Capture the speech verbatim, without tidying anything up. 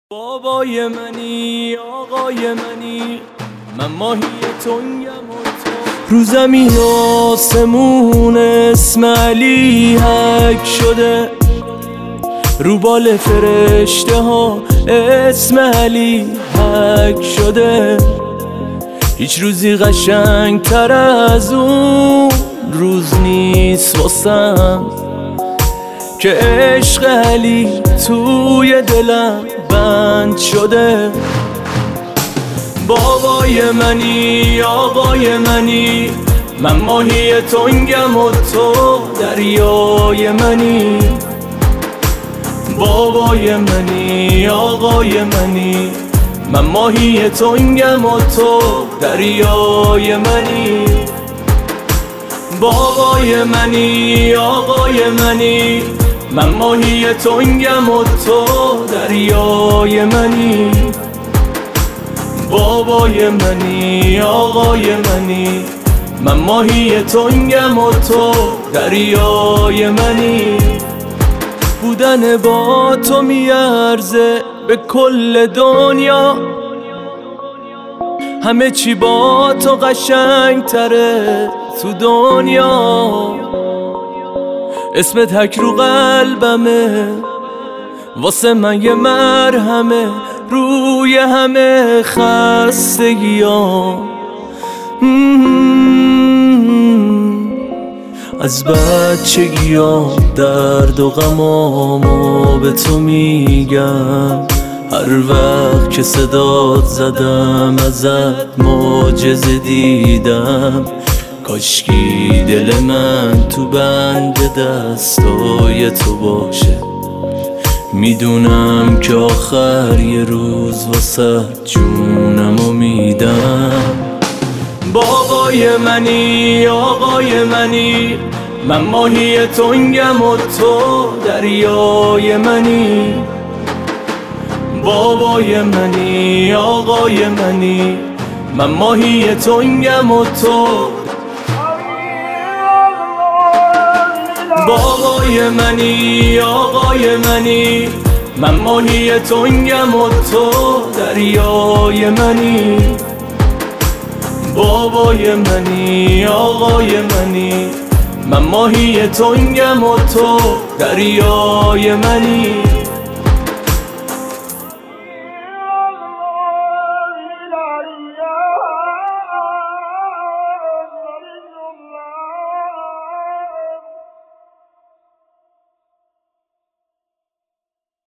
بابای منی، آقای منی، من ماهی تنگم و تو. رو زمین آسمون اسم علی حک شده، رو بال فرشته ها اسم علی حک شده. هیچ روزی قشنگ تر از اون روز نیست واسم که عشق علی توی دلم بند شده. بابای منی، آقای منی، من ماهی تنگم و تو دریای منی. بابای منی، آقای منی، من ماهی تنگم و تو دریای منی. بابای منی، آقای منی، من ماهی تنگم و تو دریای منی. بابای منی، آقای منی، من ماهی تنگم و تو دریای منی. بودن با تو میارزه به کل دنیا، همه چی با تو قشنگ تره تو دنیا. اسمت حک رو قلبمه، واسه من یه مرهمه روی همه خستگیام. از بچگیام درد و غمامو به تو میگم، هر وقت که صدات زدم ازت معجزه دیدم. کاشکی دل من تو بند دستای تو باشه، میدونم که آخر یه روز واسه جونمو میدم. بابای منی، آقای منی، من ماهی تنگم و تو دریای منی. بابای منی، آقای منی، من ماهی تنگم و تو. بابای منی، آقای منی، من ماهی تنگم و تو دریای منی. بابای منی، آقای منی، من ماهی تنگم و تو دریای منی.